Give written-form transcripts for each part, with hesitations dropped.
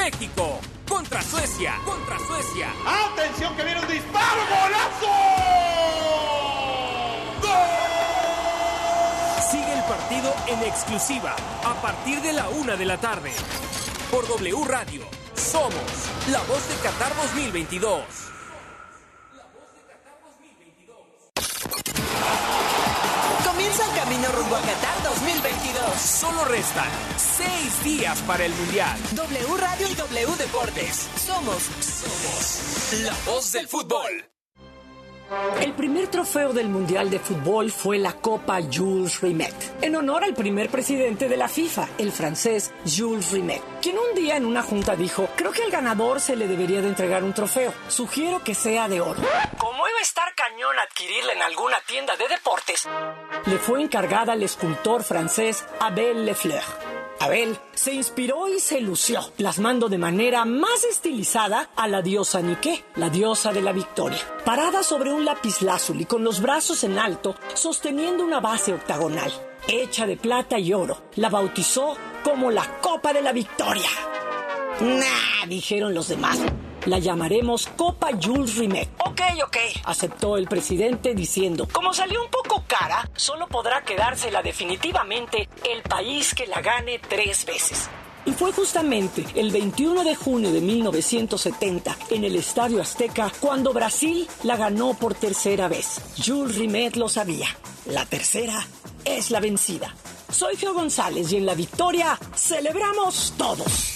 México contra Suecia. ¡Atención que viene un disparo! ¡Golazo! ¡Gol! Sigue el partido en exclusiva a partir de la 1 de la tarde. Por W Radio, somos la voz de Qatar 2022. Comienza el camino rumbo a Qatar 2022. Solo restan 6 días para el Mundial. W Radio y W Deportes. Somos la voz del fútbol. El primer trofeo del Mundial de Fútbol fue la Copa Jules Rimet, en honor al primer presidente de la FIFA, el francés Jules Rimet, quien un día en una junta dijo: creo que al ganador se le debería de entregar un trofeo. Sugiero que sea de oro. Como iba a estar cañón adquirirla en alguna tienda de deportes, le fue encargada al escultor francés Abel Lefleur. Abel se inspiró y se lució, plasmando de manera más estilizada a la diosa Nike, la diosa de la victoria, parada sobre un lapislázuli con los brazos en alto, sosteniendo una base octagonal, hecha de plata y oro. La bautizó como la Copa de la Victoria. Nah, dijeron los demás. La llamaremos Copa Jules Rimet. Ok, aceptó el presidente diciendo: como salió un poco cara, solo podrá quedársela definitivamente el país que la gane 3 veces. Y fue justamente el 21 de junio de 1970, en el Estadio Azteca, cuando Brasil la ganó por tercera vez. Jules Rimet lo sabía. La tercera es la vencida. Soy Geo González y en la victoria celebramos todos.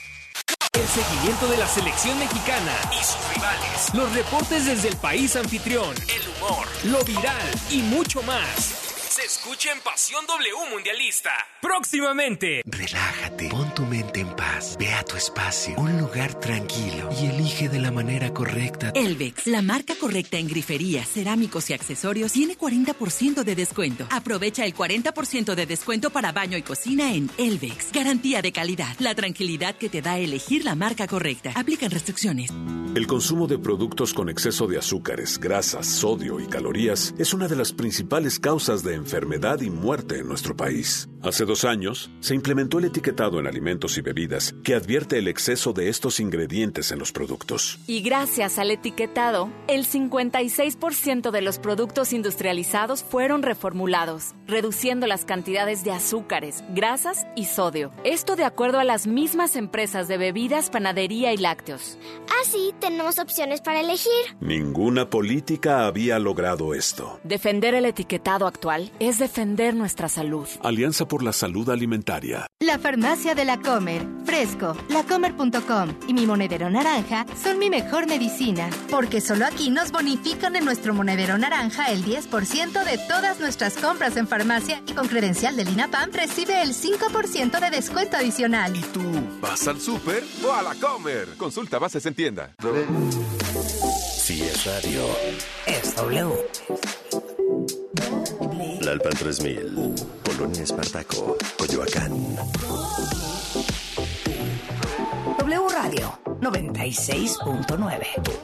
El seguimiento de la selección mexicana y sus rivales, los reportes desde el país anfitrión, el humor, lo viral y mucho más. Se escucha en Pasión W Mundialista. Próximamente. Relájate, pon tu mente en paz, ve a tu espacio, un lugar tranquilo y elige de la manera correcta. Elvex, la marca correcta en griferías, cerámicos y accesorios, tiene 40% de descuento. Aprovecha el 40% de descuento para baño y cocina en Elvex. Garantía de calidad, la tranquilidad que te da elegir la marca correcta. Aplican restricciones. El consumo de productos con exceso de azúcares, grasas, sodio y calorías es una de las principales causas de enfermedad y muerte en nuestro país. Hace 2 años, se implementó el etiquetado en alimentos y bebidas que advierte el exceso de estos ingredientes en los productos. Y gracias al etiquetado, el 56% de los productos industrializados fueron reformulados, reduciendo las cantidades de azúcares, grasas y sodio. Esto de acuerdo a las mismas empresas de bebidas, panadería y lácteos. Así tenemos opciones para elegir. Ninguna política había logrado esto. Defender el etiquetado actual es defender nuestra salud. Alianza por la Salud Alimentaria. La farmacia de La Comer, Fresco, lacomer.com y mi monedero naranja son mi mejor medicina, porque solo aquí nos bonifican en nuestro monedero naranja el 10% de todas nuestras compras en farmacia y con credencial del INAPAM recibe el 5% de descuento adicional. ¿Y tú vas al súper o a La Comer? Consulta bases en tienda. Si es radio, es W. Lalpan 3000, Polonia Espartaco, Coyoacán. W Radio 96.9.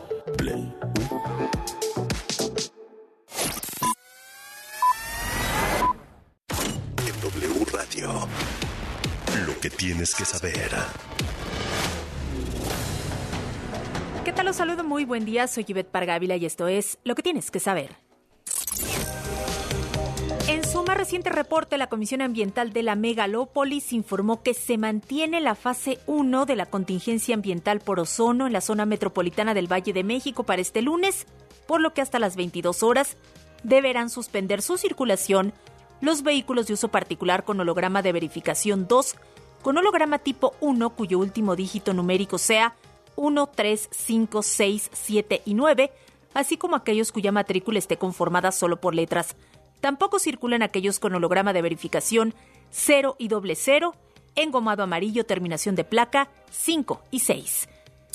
En W Radio, lo que tienes que saber. ¿Qué tal? Los saludo, muy buen día. Soy Ivette Pargávila y esto es Lo que tienes que saber. En su más reciente reporte, la Comisión Ambiental de la Megalópolis informó que se mantiene la fase 1 de la contingencia ambiental por ozono en la zona metropolitana del Valle de México para este lunes, por lo que hasta las 22 horas deberán suspender su circulación los vehículos de uso particular con holograma de verificación 2, con holograma tipo 1 cuyo último dígito numérico sea 1, 3, 5, 6, 7 y 9, así como aquellos cuya matrícula esté conformada solo por letras. Tampoco circulan aquellos con holograma de verificación 0 y 00, engomado amarillo, terminación de placa 5 y 6.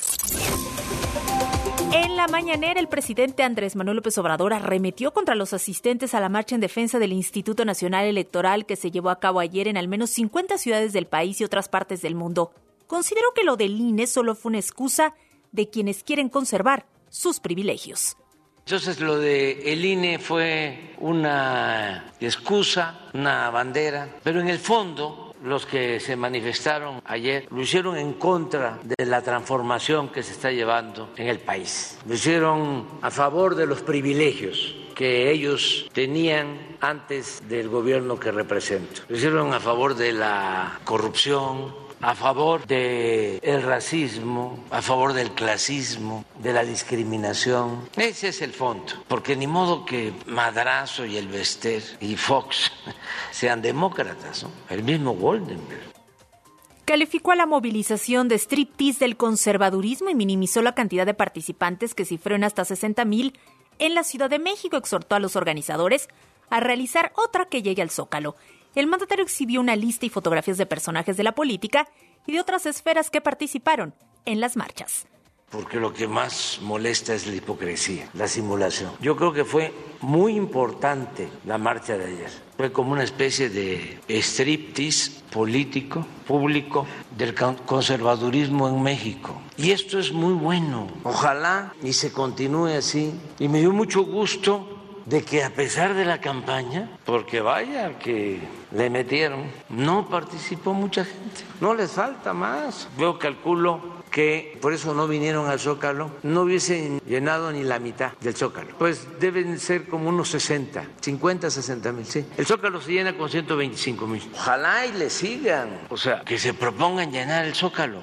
En la mañanera, el presidente Andrés Manuel López Obrador arremetió contra los asistentes a la marcha en defensa del Instituto Nacional Electoral que se llevó a cabo ayer en al menos 50 ciudades del país y otras partes del mundo. Consideró que lo del INE solo fue una excusa de quienes quieren conservar sus privilegios. Entonces lo de el INE fue una excusa, una bandera, pero en el fondo los que se manifestaron ayer lo hicieron en contra de la transformación que se está llevando en el país. Lo hicieron a favor de los privilegios que ellos tenían antes del gobierno que represento. Lo hicieron a favor de la corrupción, a favor del racismo, a favor del clasismo, de la discriminación. Ese es el fondo, porque ni modo que Madrazo y el Bester y Fox sean demócratas, ¿no? El mismo Goldenberg. Calificó a la movilización de striptease del conservadurismo y minimizó la cantidad de participantes que cifró en hasta 60,000 en la Ciudad de México. Exhortó a los organizadores a realizar otra que llegue al Zócalo. El mandatario exhibió una lista y fotografías de personajes de la política y de otras esferas que participaron en las marchas. Porque lo que más molesta es la hipocresía, la simulación. Yo creo que fue muy importante la marcha de ayer. Fue como una especie de striptease político, público, del conservadurismo en México. Y esto es muy bueno. Ojalá y se continúe así. Y me dio mucho gusto de que a pesar de la campaña, porque vaya que le metieron, no participó mucha gente. No les falta más. Yo calculo que por eso no vinieron al Zócalo, no hubiesen llenado ni la mitad del Zócalo. Pues deben ser como unos 50-60,000, sí. El Zócalo se llena con 125,000. Ojalá y le sigan, o sea, que se propongan llenar el Zócalo.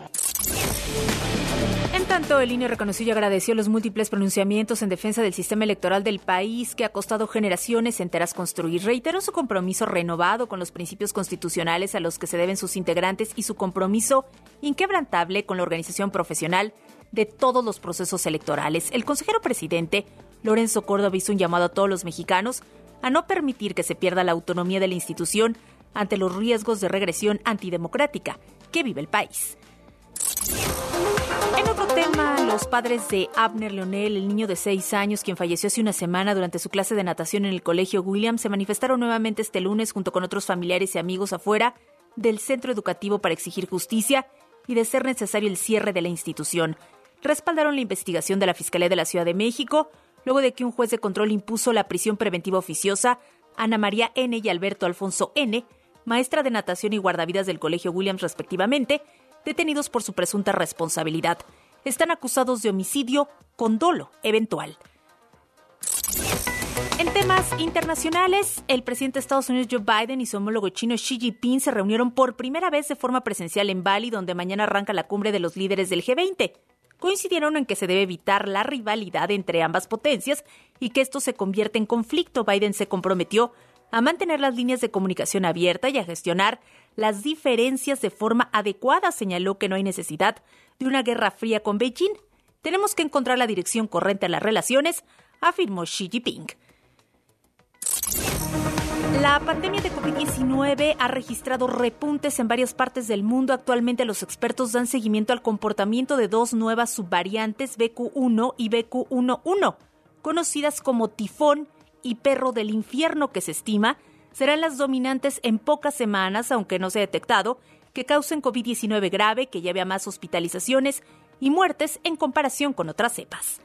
En tanto, el INE reconoció y agradeció los múltiples pronunciamientos en defensa del sistema electoral del país que ha costado generaciones enteras construir. Reiteró su compromiso renovado con los principios constitucionales a los que se deben sus integrantes y su compromiso inquebrantable con la organización profesional de todos los procesos electorales. El consejero presidente, Lorenzo Córdoba, hizo un llamado a todos los mexicanos a no permitir que se pierda la autonomía de la institución ante los riesgos de regresión antidemocrática que vive el país. En otro tema, los padres de Abner Leonel, el niño de 6 años, quien falleció hace una semana durante su clase de natación en el Colegio Williams, se manifestaron nuevamente este lunes junto con otros familiares y amigos afuera del centro educativo para exigir justicia y, de ser necesario, el cierre de la institución. Respaldaron la investigación de la Fiscalía de la Ciudad de México, luego de que un juez de control impuso la prisión preventiva oficiosa a Ana María N. y Alberto Alfonso N., maestra de natación y guardavidas del Colegio Williams respectivamente, detenidos por su presunta responsabilidad. Están acusados de homicidio con dolo eventual. En temas internacionales, el presidente de Estados Unidos Joe Biden y su homólogo chino Xi Jinping se reunieron por primera vez de forma presencial en Bali, donde mañana arranca la cumbre de los líderes del G20. Coincidieron en que se debe evitar la rivalidad entre ambas potencias y que esto se convierta en conflicto. Biden se comprometió a mantener las líneas de comunicación abiertas y a gestionar las diferencias de forma adecuada. Señaló que no hay necesidad de una guerra fría con Beijing. Tenemos que encontrar la dirección correcta en las relaciones, afirmó Xi Jinping. La pandemia de COVID-19 ha registrado repuntes en varias partes del mundo. Actualmente los expertos dan seguimiento al comportamiento de 2 nuevas subvariantes, BQ1 y BQ11, conocidas como tifón y perro del infierno, que se estima serán las dominantes en pocas semanas, aunque no se ha detectado que causen COVID-19 grave, que lleve a más hospitalizaciones y muertes en comparación con otras cepas.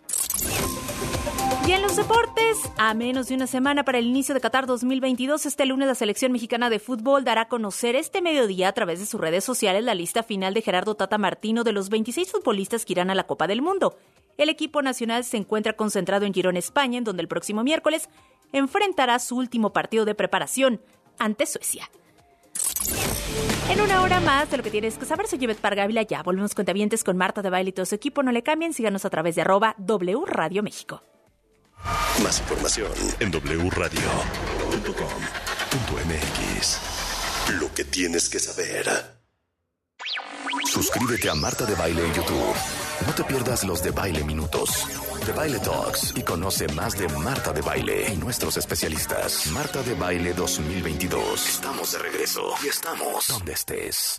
Y en los deportes, a menos de una semana para el inicio de Qatar 2022, este lunes la selección mexicana de fútbol dará a conocer este mediodía a través de sus redes sociales la lista final de Gerardo Tata Martino de los 26 futbolistas que irán a la Copa del Mundo. El equipo nacional se encuentra concentrado en Girona, España, en donde el próximo miércoles enfrentará su último partido de preparación ante Suecia. En una hora más de lo que tienes que saber, soy Yvette Pargávila. Ya volvemos cuentavientes con Marta de Baile y todo su equipo. No le cambien, síganos a través de @W Radio México. Más información en wradio.com.mx. Lo que tienes que saber. Suscríbete a Marta de Baile en YouTube. No te pierdas los de Baile Minutos, de Baile Talks, y conoce más de Marta de Baile y nuestros especialistas. Marta de Baile 2022. Estamos de regreso y estamos donde estés.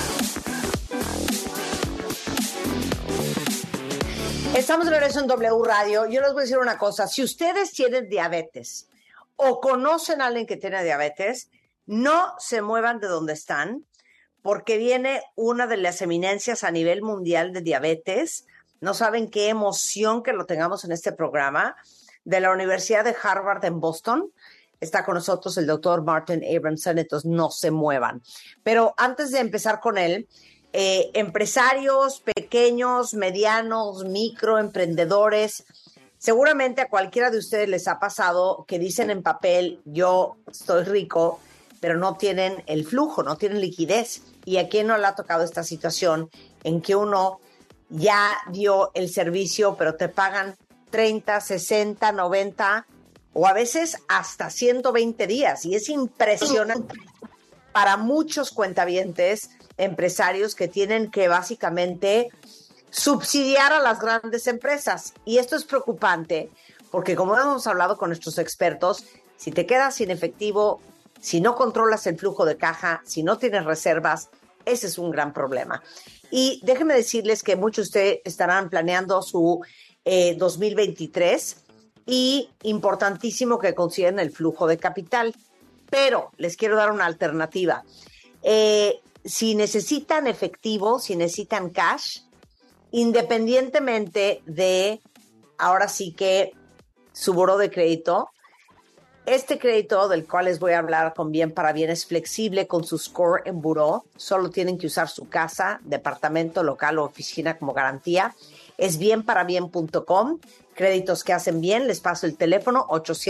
Estamos de regreso en W Radio. Yo les voy a decir una cosa. Si ustedes tienen diabetes o conocen a alguien que tiene diabetes, no se muevan de donde están, porque viene una de las eminencias a nivel mundial de diabetes. No saben qué emoción que lo tengamos en este programa, de la Universidad de Harvard en Boston. está con nosotros el doctor Martin Abramson, entonces no se muevan. Pero antes de empezar con él, empresarios pequeños, medianos, microemprendedores, seguramente a cualquiera de ustedes les ha pasado que dicen en papel, yo estoy rico, pero no tienen el flujo, no tienen liquidez. ¿Y a quién no le ha tocado esta situación en que uno ya dio el servicio, pero te pagan 30, 60, 90 o a veces hasta 120 días? Y es impresionante para muchos cuentavientes, empresarios que tienen que básicamente subsidiar a las grandes empresas. Y esto es preocupante porque, como hemos hablado con nuestros expertos, si te quedas sin efectivo, si no controlas el flujo de caja, si no tienes reservas, ese es un gran problema. Y déjenme decirles que muchos de ustedes estarán planeando su 2023 y importantísimo que consideren el flujo de capital. Pero les quiero dar una alternativa. Si necesitan efectivo, si necesitan cash, independientemente de, ahora sí que, su buró de crédito, este crédito del cual les voy a hablar con Bien para Bien es flexible con su score en buró. Solo tienen que usar su casa, departamento, local o oficina como garantía. Es bienparabien.com. Créditos que hacen bien. Les paso el teléfono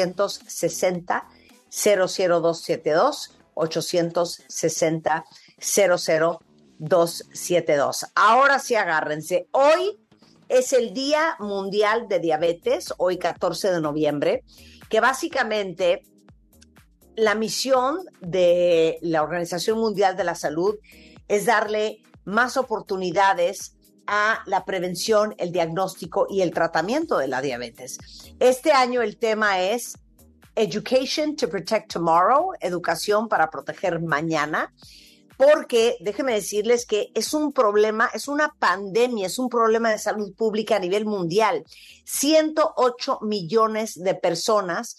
860-00272. 860-00272. Ahora sí agárrense. Hoy es el Día Mundial de Diabetes, hoy 14 de noviembre, que básicamente la misión de la Organización Mundial de la Salud es darle más oportunidades a la prevención, el diagnóstico y el tratamiento de la diabetes. Este año el tema es Education to Protect Tomorrow, educación para proteger mañana, porque déjenme decirles que es un problema, es una pandemia, es un problema de salud pública a nivel mundial. 108 millones de personas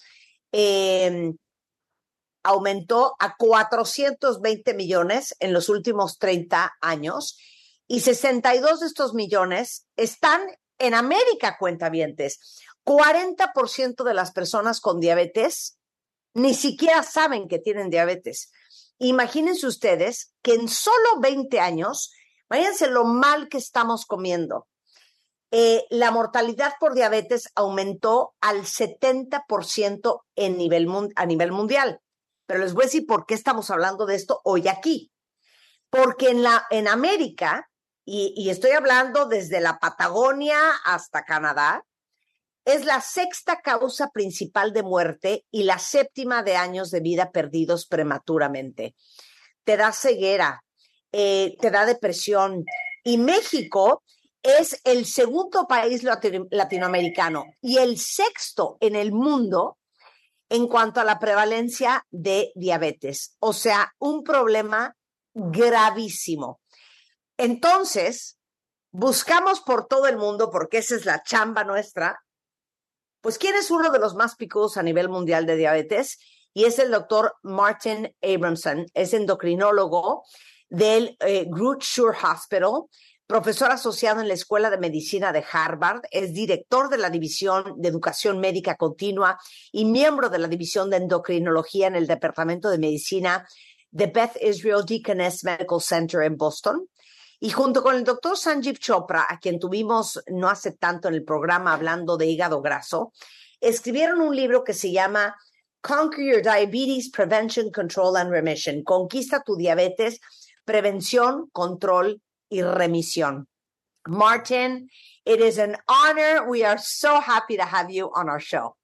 aumentó a 420 millones en los últimos 30 años y 62 de estos millones están en América, cuentavientes. 40% de las personas con diabetes ni siquiera saben que tienen diabetes. Imagínense ustedes que en solo 20 años, imagínense lo mal que estamos comiendo. La mortalidad por diabetes aumentó al 70% a nivel mundial. Pero les voy a decir por qué estamos hablando de esto hoy aquí. Porque en América, y estoy hablando desde la Patagonia hasta Canadá, es la sexta causa principal de muerte y la séptima de años de vida perdidos prematuramente. Te da ceguera, te da depresión. Y México es el segundo país latinoamericano y el sexto en el mundo en cuanto a la prevalencia de diabetes. O sea, un problema gravísimo. Entonces, buscamos por todo el mundo, porque esa es la chamba nuestra, pues ¿quién es uno de los más picudos a nivel mundial de diabetes? Y es el doctor Martin Abramson, es endocrinólogo del Groot Schuur Hospital, profesor asociado en la Escuela de Medicina de Harvard, es director de la División de Educación Médica Continua y miembro de la División de Endocrinología en el Departamento de Medicina de Beth Israel Deaconess Medical Center en Boston. Y junto con el doctor Sanjeev Chopra, a quien tuvimos no hace tanto en el programa hablando de hígado graso, escribieron un libro que se llama Conquer Your Diabetes, Prevention, Control and Remission. Conquista tu diabetes, prevención, control y remisión. Martin, it is an honor. We are so happy to have you on our show.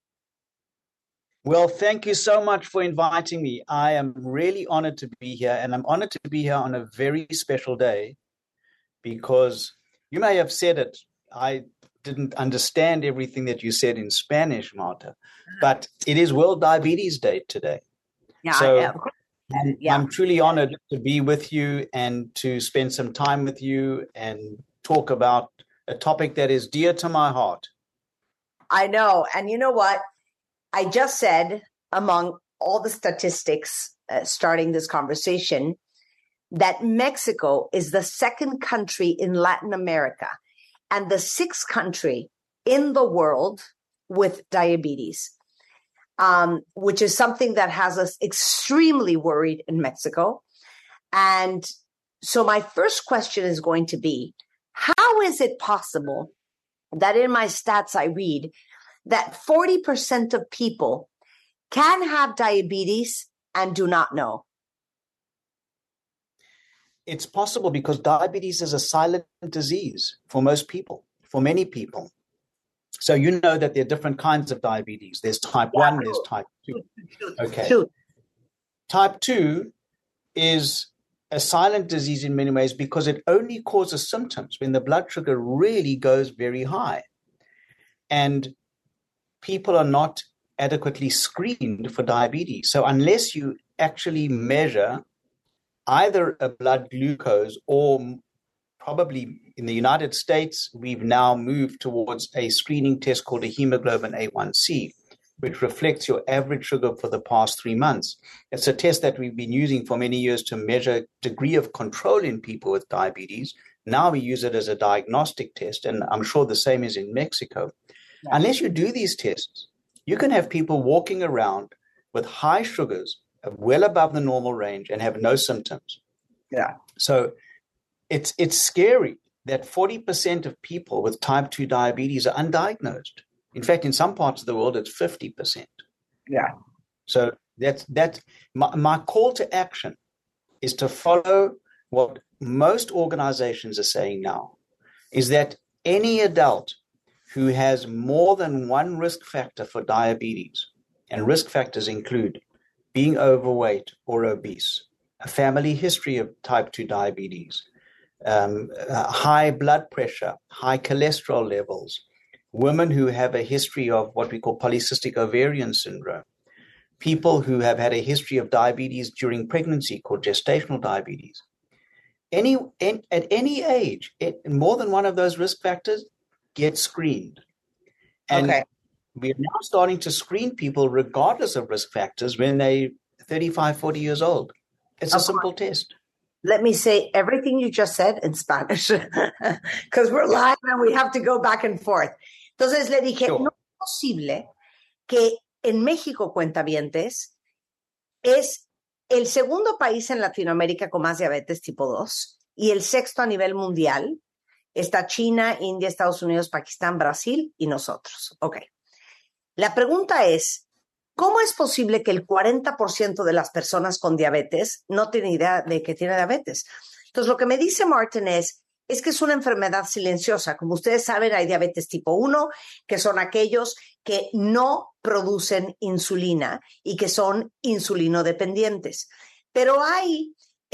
Well, thank you so much for inviting me. I am really honored to be here, and I'm honored to be here on a very special day because you may have said it. I didn't understand everything that you said in Spanish, Marta, but it is World Diabetes Day today. Yeah, so I'm truly honored to be with you and to spend some time with you and talk about a topic that is dear to my heart. I know. And you know what? I just said, among all the statistics starting this conversation, that Mexico is the second country in Latin America and the sixth country in the world with diabetes. which is something that has us extremely worried in Mexico. And so my first question is going to be, how is it possible that in my stats I read that 40% of people can have diabetes and do not know? It's possible because diabetes is a silent disease for most people, for many people. So you know that there are different kinds of diabetes. There's type 1, there's type 2. Okay. Type 2 is a silent disease in many ways because it only causes symptoms when the blood sugar really goes very high. And people are not adequately screened for diabetes. So unless you actually measure either a blood glucose or probably in the United States, we've now moved towards a screening test called a hemoglobin A1C, which reflects your average sugar for the past 3 months. It's a test that we've been using for many years to measure degree of control in people with diabetes. Now we use it as a diagnostic test, and I'm sure the same is in Mexico. Yeah. Unless you do these tests, you can have people walking around with high sugars well above the normal range and have no symptoms. Yeah. So it's scary that 40% of people with type 2 diabetes are undiagnosed. In fact, in some parts of the world, it's 50%. Yeah. So that's my call to action is to follow what most organizations are saying now, is that any adult who has more than one risk factor for diabetes, and risk factors include being overweight or obese, a family history of type 2 diabetes, high blood pressure, high cholesterol levels, women who have a history of what we call polycystic ovarian syndrome, people who have had a history of diabetes during pregnancy called gestational diabetes. At any age, more than one of those risk factors, get screened. And we're now starting to screen people regardless of risk factors when they're 35, 40 years old. It's a simple test. Let me say everything you just said in Spanish, because we're live and we have to go back and forth. Entonces le dije, no es posible que en México, cuentavientes, es el segundo país en Latinoamérica con más diabetes tipo 2 y el sexto a nivel mundial. Está China, India, Estados Unidos, Pakistán, Brasil y nosotros. Ok. La pregunta es, ¿cómo es posible que el 40% de las personas con diabetes no tienen idea de que tiene diabetes? Entonces, lo que me dice Martin es que es una enfermedad silenciosa. Como ustedes saben, hay diabetes tipo 1, que son aquellos que no producen insulina y que son insulinodependientes. Pero hay,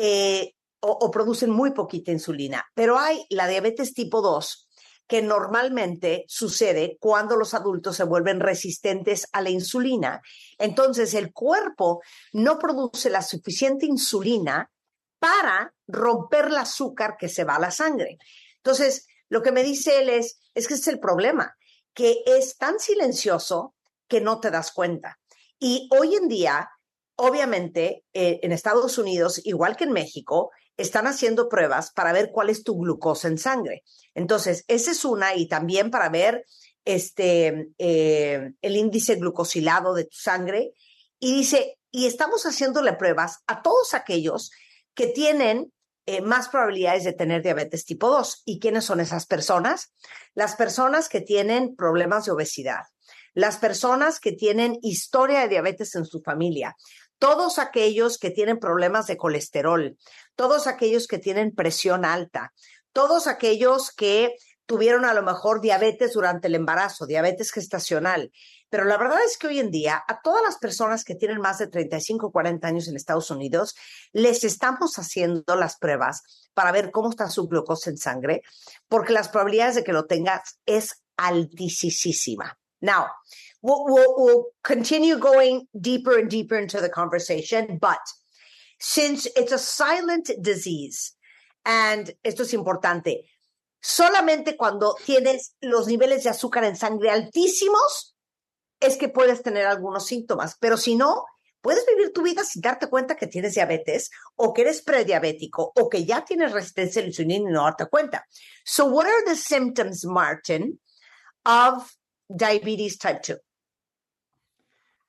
o producen muy poquita insulina, pero hay la diabetes tipo 2, que normalmente sucede cuando los adultos se vuelven resistentes a la insulina. Entonces, el cuerpo no produce la suficiente insulina para romper el azúcar que se va a la sangre. Entonces, lo que me dice él es que ese es el problema, que es tan silencioso que no te das cuenta. Y hoy en día, obviamente, en Estados Unidos, igual que en México, están haciendo pruebas para ver cuál es tu glucosa en sangre. Entonces, esa es una, y también para ver el índice glucosilado de tu sangre. Y dice, y estamos haciéndole pruebas a todos aquellos que tienen más probabilidades de tener diabetes tipo 2. ¿Y quiénes son esas personas? Las personas que tienen problemas de obesidad, las personas que tienen historia de diabetes en su familia, todos aquellos que tienen problemas de colesterol, todos aquellos que tienen presión alta, todos aquellos que tuvieron a lo mejor diabetes durante el embarazo, diabetes gestacional. Pero la verdad es que hoy en día a todas las personas que tienen más de 35 o 40 años en Estados Unidos, les estamos haciendo las pruebas para ver cómo está su glucosa en sangre, porque las probabilidades de que lo tengas es altísima. Now, we'll continue going deeper and deeper into the conversation, but since it's a silent disease, and esto es importante, solamente cuando tienes los niveles de azúcar en sangre altísimos es que puedes tener algunos síntomas, pero si no, puedes vivir tu vida sin darte cuenta que tienes diabetes o que eres prediabético o que ya tienes resistencia a la insulina y no darte cuenta. So what are the symptoms, Martin, of diabetes type 2?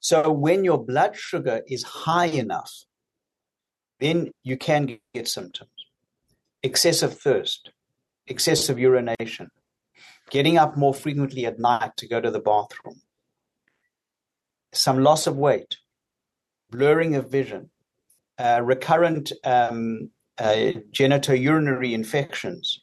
So when your blood sugar is high enough, then you can get symptoms. Excessive thirst, excessive urination, getting up more frequently at night to go to the bathroom, some loss of weight, blurring of vision, recurrent genitourinary infections,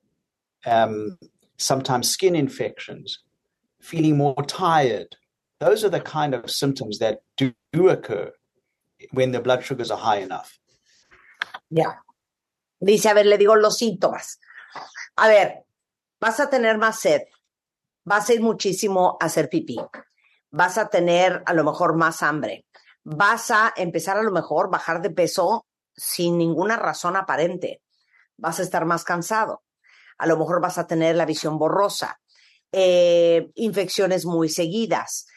sometimes skin infections, feeling more tired. Those are the kind of symptoms that do occur when the blood sugars are high enough. Ya. Dice, a ver, le digo los síntomas. A ver, vas a tener más sed, vas a ir muchísimo a hacer pipí, vas a tener a lo mejor más hambre, vas a empezar a lo mejor bajar de peso sin ninguna razón aparente, vas a estar más cansado, a lo mejor vas a tener la visión borrosa, infecciones muy seguidas,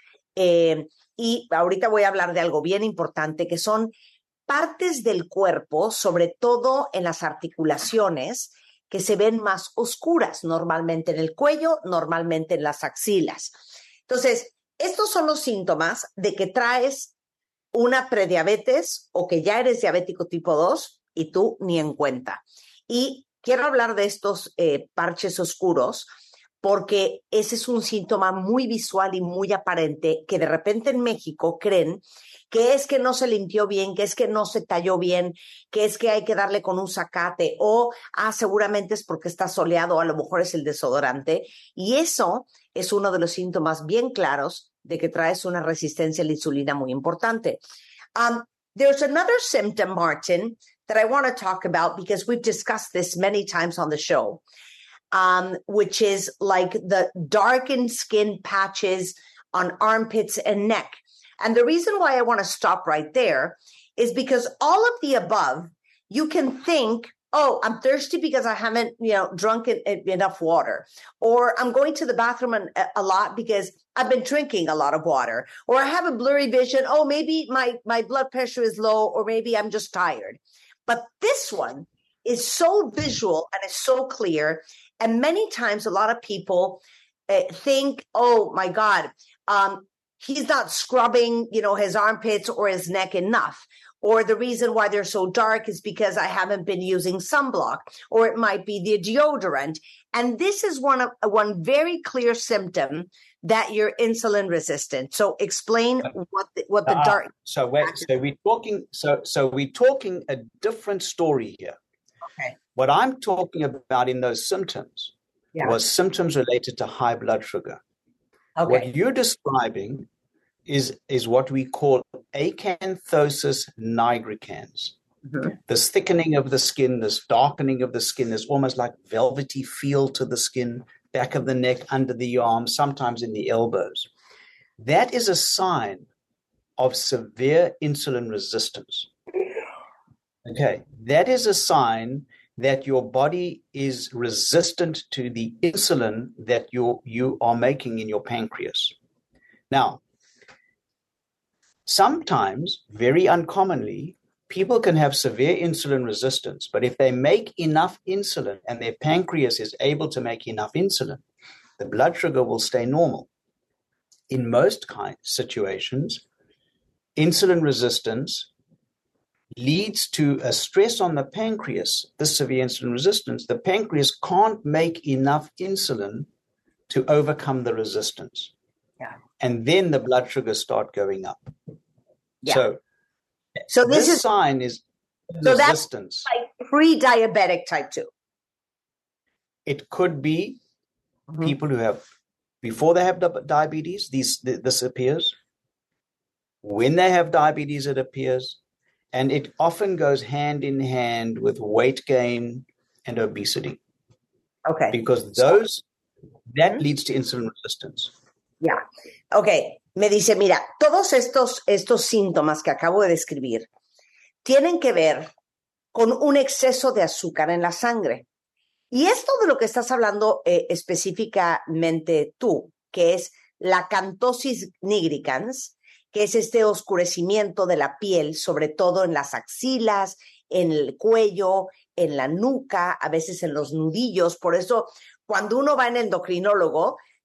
y ahorita voy a hablar de algo bien importante que son partes del cuerpo, sobre todo en las articulaciones, que se ven más oscuras, normalmente en el cuello, normalmente en las axilas. Entonces, estos son los síntomas de que traes una prediabetes o que ya eres diabético tipo 2 y tú ni en cuenta. Y quiero hablar de estos parches oscuros porque ese es un síntoma muy visual y muy aparente que de repente en México creen que es que no se limpió bien, que es que no se talló bien, que es que hay que darle con un zacate o seguramente es porque está soleado, a lo mejor es el desodorante. Y eso es uno de los síntomas bien claros de que traes una resistencia a la insulina muy importante. There's another symptom, Martin, that I want to talk about because we've discussed this many times on the show, which is like the darkened skin patches on armpits and neck. And the reason why I want to stop right there is because all of the above, you can think, oh, I'm thirsty because I haven't, drunk enough water. Or I'm going to the bathroom a lot because I've been drinking a lot of water. Or I have a blurry vision. Oh, maybe my blood pressure is low, or maybe I'm just tired. But this one is so visual and it's so clear. And many times a lot of people think, oh, my God, he's not scrubbing, his armpits or his neck enough. Or the reason why they're so dark is because I haven't been using sunblock, or it might be the deodorant. And this is one very clear symptom that you're insulin resistant. So explain what the dark. So we're talking a different story here. Okay. What I'm talking about in those symptoms was symptoms related to high blood sugar. Okay. What you're describing is what we call acanthosis nigricans. Mm-hmm. This thickening of the skin, this darkening of the skin, there's almost like velvety feel to the skin, back of the neck, under the arms, sometimes in the elbows. That is a sign of severe insulin resistance. Okay, that is a sign that your body is resistant to the insulin that you are making in your pancreas. Now, sometimes, very uncommonly, people can have severe insulin resistance, but if they make enough insulin and their pancreas is able to make enough insulin, the blood sugar will stay normal. In most situations, insulin resistance leads to a stress on the pancreas, this severe insulin resistance. The pancreas can't make enough insulin to overcome the resistance. Yeah. And then the blood sugars start going up. Yeah. So this sign is resistance. That's like pre-diabetic type 2. It could be people who have, before they have diabetes, this appears. When they have diabetes, it appears. And it often goes hand in hand with weight gain and obesity. Okay. Because that leads to insulin resistance. Ya, ok, me dice, mira, todos estos síntomas que acabo de describir tienen que ver con un exceso de azúcar en la sangre. Y esto de lo que estás hablando específicamente tú, que es la acanthosis nigricans, que es este oscurecimiento de la piel, sobre todo en las axilas, en el cuello, en la nuca, a veces en los nudillos. Por eso, cuando uno va en endocrinólogo,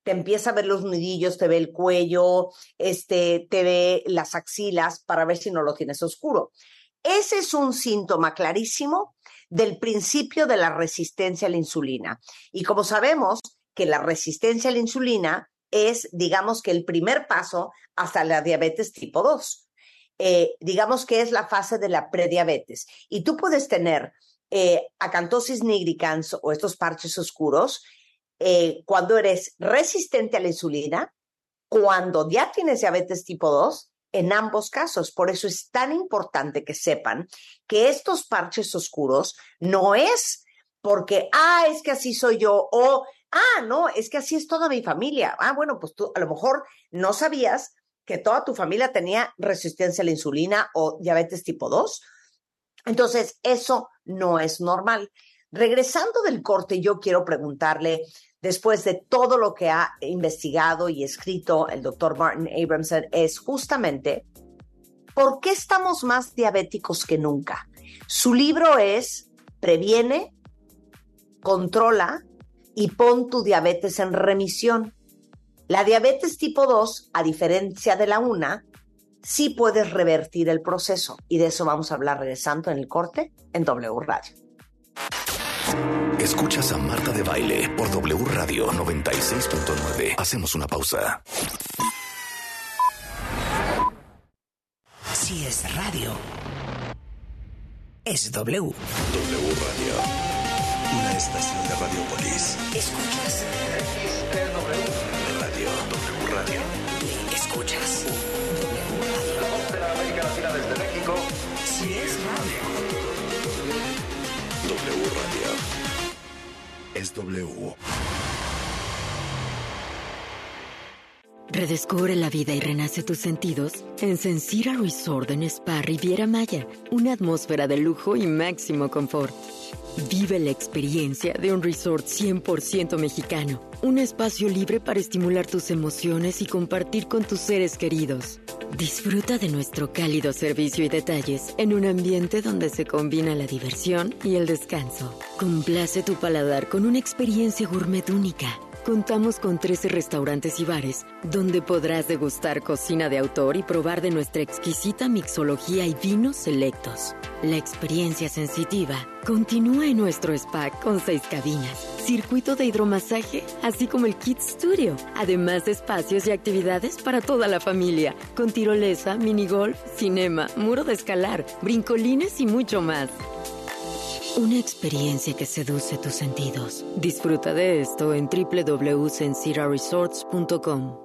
te empieza a ver los nudillos, te ve el cuello, te ve las axilas para ver si no lo tienes oscuro. Ese es un síntoma clarísimo del principio de la resistencia a la insulina. Y como sabemos que la resistencia a la insulina es, digamos que el primer paso hasta la diabetes tipo 2. Digamos que es la fase de la prediabetes. Y tú puedes tener acantosis nigricans o estos parches oscuros cuando eres resistente a la insulina, cuando ya tienes diabetes tipo 2, en ambos casos. Por eso es tan importante que sepan que estos parches oscuros no es porque, es que así soy yo, o, no, es que así es toda mi familia. Bueno, pues tú a lo mejor no sabías que toda tu familia tenía resistencia a la insulina o diabetes tipo 2. Entonces, eso no es normal. Regresando del corte, yo quiero preguntarle, después de todo lo que ha investigado y escrito el doctor Martin Abramson, es justamente ¿por qué estamos más diabéticos que nunca? Su libro es Previene, Controla y pon tu diabetes en remisión. La diabetes tipo 2, a diferencia de la 1, sí puedes revertir el proceso. Y de eso vamos a hablar regresando en el corte en W Radio. Escuchas a Marta de Baile por W Radio 96.9. Hacemos una pausa. Si es radio, es W. W Radio, una estación de Radiopolis. ¿Escuchas? Radio, W Radio. ¿Escuchas? W Radio. La voz de la América Latina desde México. Si es radio. W Radio. Es W. Redescubre la vida y renace tus sentidos en Sensira Resort en Spa Riviera Maya. Una atmósfera de lujo y máximo confort. Vive la experiencia de un resort 100% mexicano. Un espacio libre para estimular tus emociones y compartir con tus seres queridos. Disfruta de nuestro cálido servicio y detalles en un ambiente donde se combina la diversión y el descanso. Complace tu paladar con una experiencia gourmet única. Contamos con 13 restaurantes y bares, donde podrás degustar cocina de autor y probar de nuestra exquisita mixología y vinos selectos. La experiencia sensitiva continúa en nuestro spa con 6 cabinas, circuito de hidromasaje, así como el Kids Studio, además de espacios y actividades para toda la familia, con tirolesa, minigolf, cinema, muro de escalar, brincolines y mucho más. Una experiencia que seduce tus sentidos. Disfruta de esto en www.sensiraresorts.com.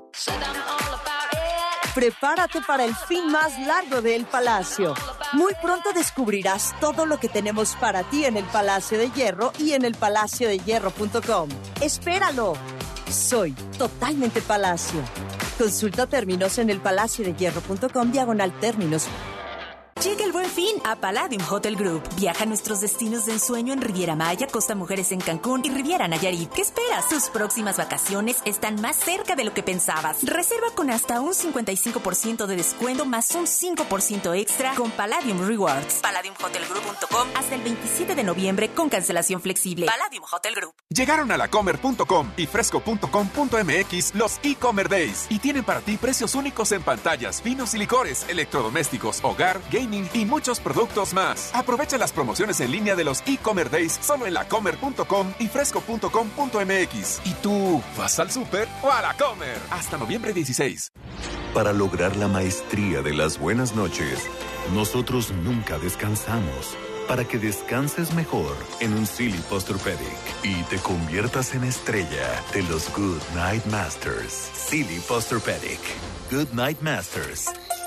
Prepárate para el fin más largo de El Palacio. Muy pronto descubrirás todo lo que tenemos para ti en el Palacio de Hierro y en elpalaciodehierro.com. ¡Espéralo! Soy totalmente Palacio. Consulta términos en elpalaciodehierro.com/términos. Llega el Buen Fin a Palladium Hotel Group. Viaja a nuestros destinos de ensueño en Riviera Maya, Costa Mujeres en Cancún y Riviera Nayarit. ¿Qué esperas? Tus próximas vacaciones están más cerca de lo que pensabas. Reserva con hasta un 55% de descuento más un 5% extra con Palladium Rewards. PalladiumHotelGroup.com hasta el 27 de noviembre con cancelación flexible. Palladium Hotel Group. Llegaron a lacomer.com y fresco.com.mx los e-Comer Days y tienen para ti precios únicos en pantallas, vinos y licores, electrodomésticos, hogar, gaming y muchos productos más. Aprovecha las promociones en línea de los e-Comer Days solo en lacomer.com y fresco.com.mx. ¿Y tú vas al súper o a la Comer? Hasta noviembre 16. Para lograr la maestría de las buenas noches, nosotros nunca descansamos. Para que descanses mejor en un Silly Posturepedic y te conviertas en estrella de los Good Night Masters. Silly Posturepedic. Good Night Masters.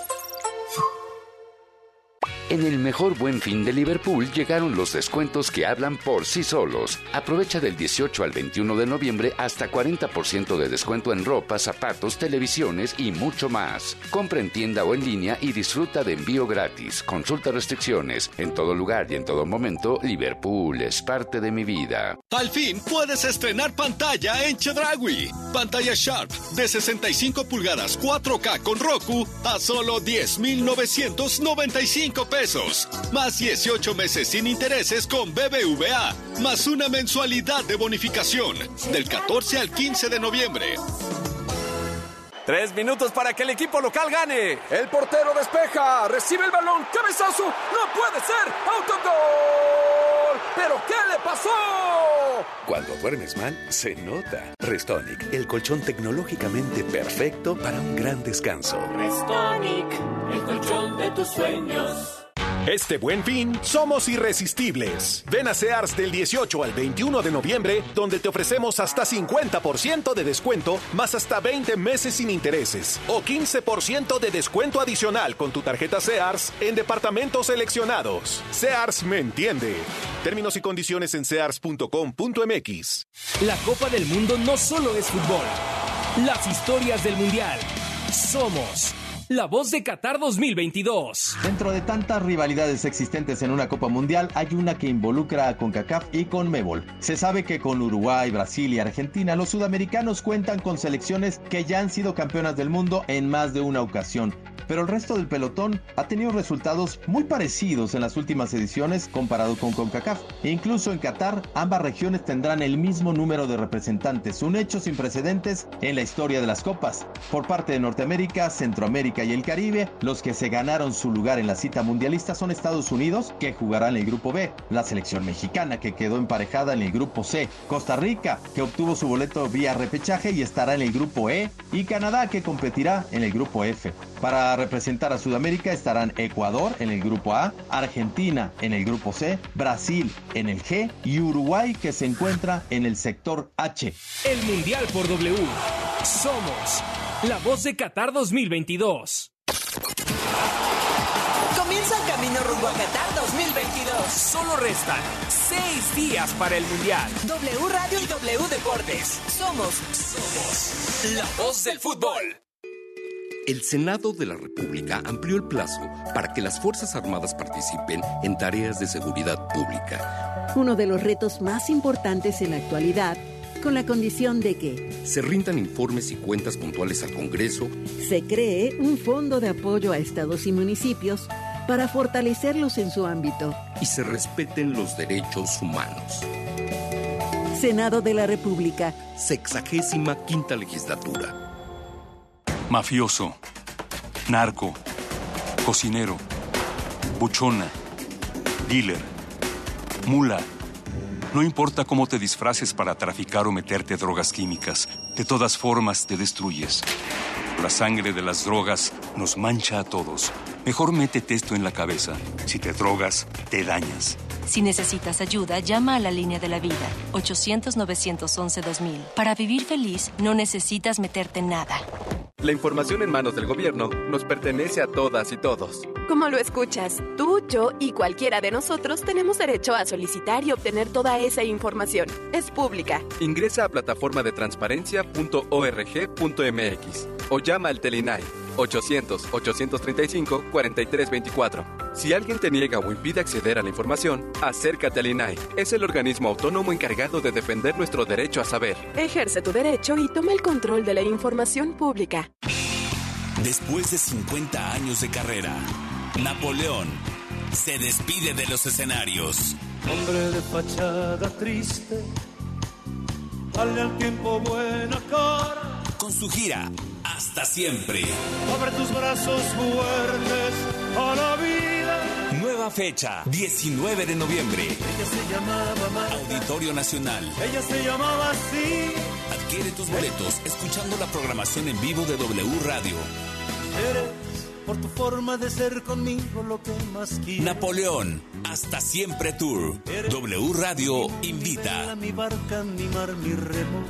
En el mejor Buen Fin de Liverpool llegaron los descuentos que hablan por sí solos. Aprovecha del 18 al 21 de noviembre hasta 40% de descuento en ropa, zapatos, televisiones y mucho más. Compra en tienda o en línea y disfruta de envío gratis. Consulta restricciones. En todo lugar y en todo momento, Liverpool es parte de mi vida. Al fin puedes estrenar pantalla en Chedraui. Pantalla Sharp de 65 pulgadas 4K con Roku a solo $10,995. pesos. Más 18 meses sin intereses con BBVA. Más una mensualidad de bonificación. Del 14 al 15 de noviembre. 3 minutos para que el equipo local gane. El portero despeja, recibe el balón, cabezazo, no puede ser, ¡autogol! ¿Pero qué le pasó? Cuando duermes mal, se nota. Restonic, el colchón tecnológicamente perfecto para un gran descanso. Restonic, el colchón de tus sueños. Este Buen Fin, somos irresistibles. Ven a Sears del 18 al 21 de noviembre, donde te ofrecemos hasta 50% de descuento, más hasta 20 meses sin intereses, o 15% de descuento adicional con tu tarjeta Sears en departamentos seleccionados. Sears me entiende. Términos y condiciones en sears.com.mx. La Copa del Mundo no solo es fútbol. Las historias del Mundial. Somos la voz de Qatar 2022. Dentro de tantas rivalidades existentes en una Copa Mundial, hay una que involucra a CONCACAF y CONMEBOL. Se sabe que con Uruguay, Brasil y Argentina, los sudamericanos cuentan con selecciones que ya han sido campeonas del mundo en más de una ocasión. Pero el resto del pelotón ha tenido resultados muy parecidos en las últimas ediciones comparado con CONCACAF. E incluso en Qatar, ambas regiones tendrán el mismo número de representantes, un hecho sin precedentes en la historia de las copas. Por parte de Norteamérica, Centroamérica y el Caribe, los que se ganaron su lugar en la cita mundialista son Estados Unidos, que jugará en el grupo B, la selección mexicana, que quedó emparejada en el grupo C, Costa Rica, que obtuvo su boleto vía repechaje y estará en el grupo E, y Canadá, que competirá en el grupo F. Para representar a Sudamérica estarán Ecuador en el grupo A, Argentina en el grupo C, Brasil en el G y Uruguay, que se encuentra en el sector H. El Mundial por W. Somos la voz de Qatar 2022. Comienza el camino rumbo a Qatar 2022. Solo restan 6 días para el Mundial. W Radio y W Deportes. Somos la voz del fútbol. El Senado de la República amplió el plazo para que las Fuerzas Armadas participen en tareas de seguridad pública. Uno de los retos más importantes en la actualidad, con la condición de que se rindan informes y cuentas puntuales al Congreso, se cree un fondo de apoyo a estados y municipios para fortalecerlos en su ámbito y se respeten los derechos humanos. Senado de la República. 65ª legislatura. Mafioso, narco, cocinero, buchona, dealer, mula. No importa cómo te disfraces para traficar o meterte drogas químicas, de todas formas te destruyes. La sangre de las drogas nos mancha a todos. Mejor métete esto en la cabeza. Si te drogas, te dañas. Si necesitas ayuda, llama a la línea de la vida, 800-911-2000. Para vivir feliz, no necesitas meterte en nada. La información en manos del gobierno nos pertenece a todas y todos. Como lo escuchas, tú, yo y cualquiera de nosotros tenemos derecho a solicitar y obtener toda esa información. Es pública. Ingresa a plataforma de transparencia.org.mx o llama al Telinai 800-835-4324. Si alguien te niega o impide acceder a la información, acércate al INAI. Es el organismo autónomo encargado de defender nuestro derecho a saber. Ejerce tu derecho y toma el control de la información pública. Después de 50 años de carrera, Napoleón se despide de los escenarios. Hombre de fachada triste, dale al tiempo buena cara. Con su gira Hasta Siempre. Abre tus brazos fuertes a la vida. Nueva fecha, 19 de noviembre. Ella se llamaba Marta. Auditorio Nacional. Ella se llamaba así. Adquiere tus boletos escuchando la programación en vivo de W Radio. Eres, por tu forma de ser conmigo, lo que más quiero. Napoleón, Hasta Siempre Tour. W Radio invita. Mi barca, mi mar, mi remo.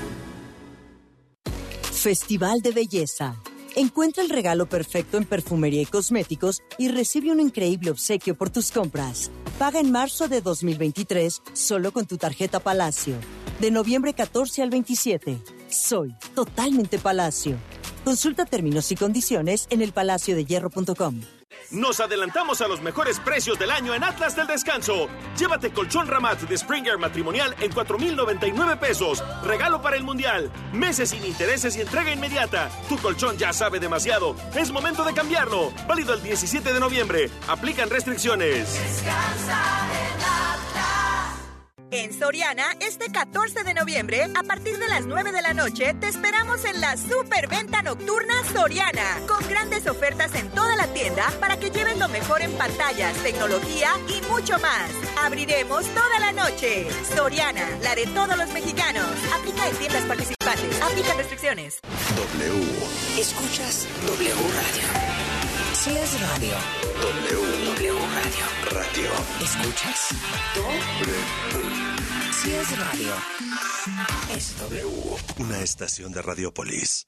Festival de Belleza. Encuentra el regalo perfecto en perfumería y cosméticos y recibe un increíble obsequio por tus compras. Paga en marzo de 2023 solo con tu tarjeta Palacio. De noviembre 14 al 27. Soy totalmente Palacio. Consulta términos y condiciones en elpalaciodehierro.com. Nos adelantamos a los mejores precios del año en Atlas del Descanso. Llévate colchón Ramat de Springer matrimonial en 4,099 pesos. Regalo para el Mundial. Meses sin intereses y entrega inmediata. Tu colchón ya sabe demasiado. Es momento de cambiarlo. Válido el 17 de noviembre. Aplican restricciones. Descansa en Atlas. En Soriana, este 14 de noviembre, a partir de las 9 de la noche, te esperamos en la Superventa Nocturna Soriana, con grandes ofertas en toda la tienda para que lleves lo mejor en pantallas, tecnología y mucho más. Abriremos toda la noche. Soriana, la de todos los mexicanos. Aplica en tiendas participantes. Aplica restricciones. W. Escuchas W Radio. Si es radio. W Radio. Radio. ¿Escuchas? W. Si es radio. Es W. Una estación de Radiopolis.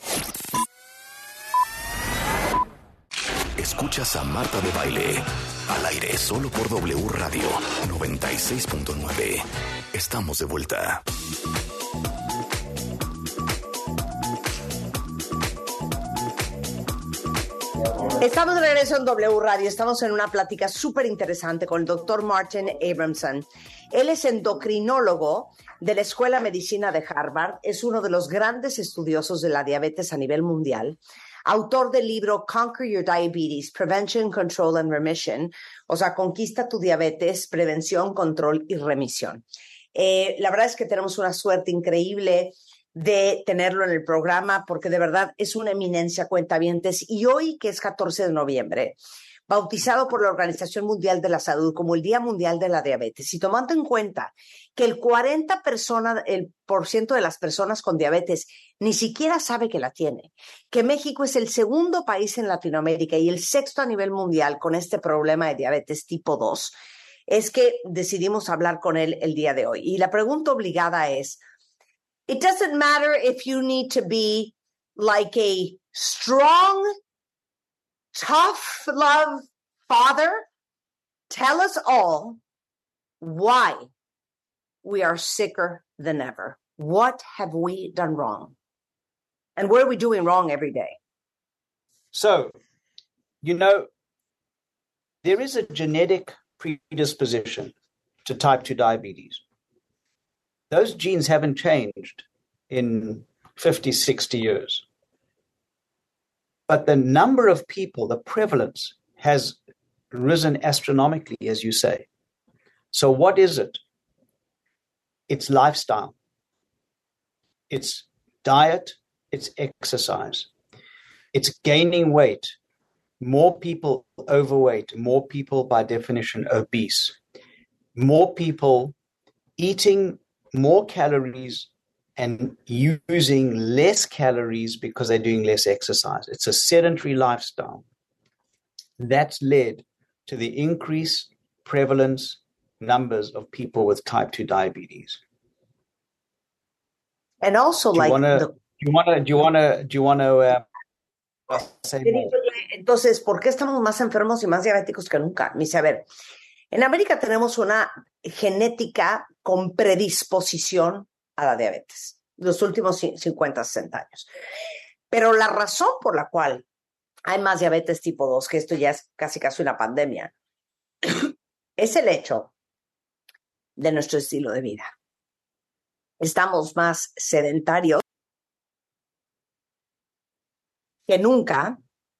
Escuchas a Marta de Baile. Al aire solo por W Radio 96.9. Estamos de vuelta. Estamos de regreso en W Radio. Estamos en una plática súper interesante con el doctor Martin Abramson. Él es endocrinólogo de la Escuela de Medicina de Harvard. Es uno de los grandes estudiosos de la diabetes a nivel mundial. Autor del libro Conquer Your Diabetes, Prevention, Control and Remission. O sea, conquista tu diabetes, prevención, control y remisión. La verdad es que tenemos una suerte increíble de tenerlo en el programa, porque de verdad es una eminencia, cuentavientes. Y hoy, que es 14 de noviembre, bautizado por la Organización Mundial de la Salud como el Día Mundial de la Diabetes, y tomando en cuenta que el 40% de las personas con diabetes ni siquiera sabe que la tiene, que México es el segundo país en Latinoamérica y el sexto a nivel mundial con este problema de diabetes tipo 2, es que decidimos hablar con él el día de hoy. Y la pregunta obligada es, it doesn't matter if you need to be like a strong, tough love father. Tell us all why we are sicker than ever. What have we done wrong? And what are we doing wrong every day? So, you know, there is a genetic predisposition to type 2 diabetes. Those genes haven't changed in 50, 60 years. But the number of people, the prevalence, has risen astronomically, as you say. So what is it? It's lifestyle. It's diet. It's exercise. It's gaining weight. More people overweight. More people, by definition, obese. More people eating more calories and using less calories because they're doing less exercise. It's a sedentary lifestyle. That's led to the increased prevalence numbers of people with type 2 diabetes. And also, do you want to say more? Entonces, ¿por qué estamos más enfermos y más diabéticos que nunca? Me dice, a ver, en América tenemos una genética con predisposición a la diabetes, los últimos 50, 60 años. Pero la razón por la cual hay más diabetes tipo 2, que esto ya es casi una pandemia, es el hecho de nuestro estilo de vida. Estamos más sedentarios que nunca.